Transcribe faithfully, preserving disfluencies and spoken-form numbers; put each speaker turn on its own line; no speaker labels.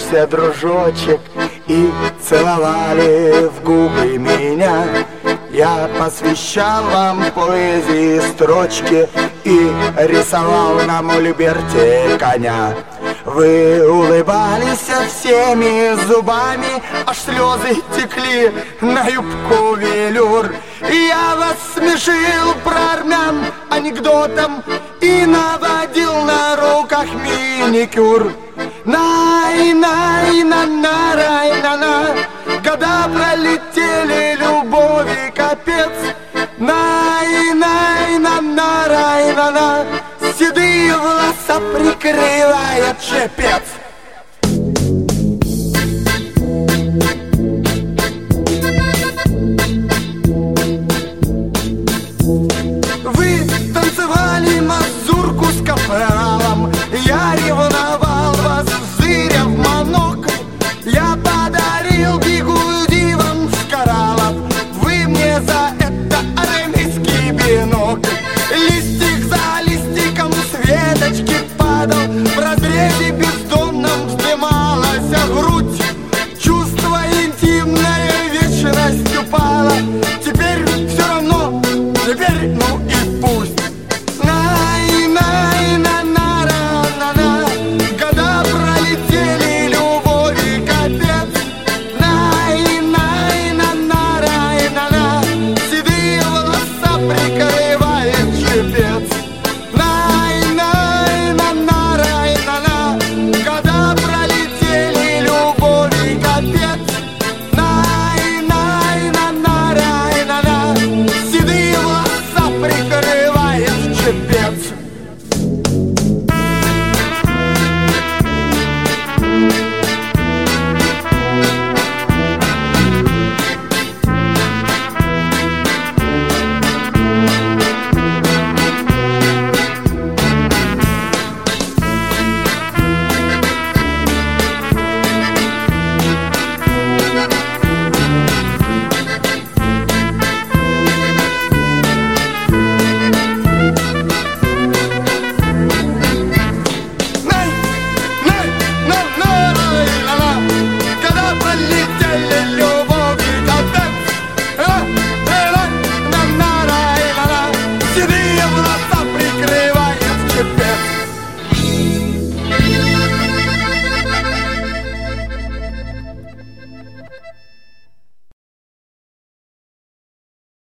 Смеялся дружочек и целовали в губы меня. Я посвящал вам поэзии строчки и рисовал на мольберте коня. Вы улыбались всеми зубами, аж слезы текли на юбку велюр. Я вас смешил про армян анекдотом и наводил на руках маникюр. Най-най-на-на-рай-на-на, года пролетели, любови капец. Най-най-на-на-рай-на-на, седые волоса прикрывает шепец.